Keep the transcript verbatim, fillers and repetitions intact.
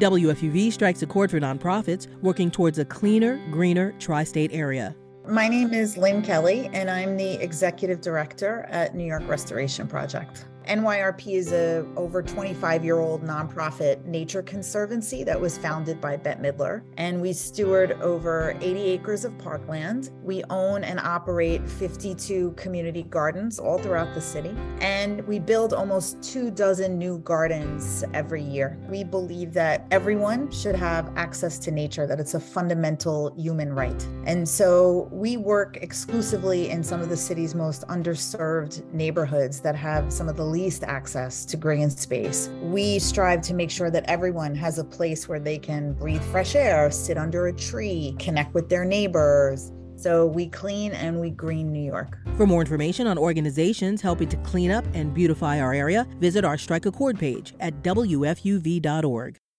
W F U V strikes a chord for nonprofits working towards a cleaner, greener tri-state area. My name is Lynn Kelly, and I'm the Executive Director at New York Restoration Project. N Y R P is a over twenty-five-year-old nonprofit nature conservancy that was founded by Bette Midler, and we steward over eighty acres of parkland. We own and operate fifty-two community gardens all throughout the city, and we build almost two dozen new gardens every year. We believe that everyone should have access to nature, that it's a fundamental human right. And so we work exclusively in some of the city's most underserved neighborhoods that have some of the least access to green space. We strive to make sure that everyone has a place where they can breathe fresh air, sit under a tree, connect with their neighbors. So we clean and we green New York. For more information on organizations helping to clean up and beautify our area, visit our Strike a Chord page at W F U V dot org.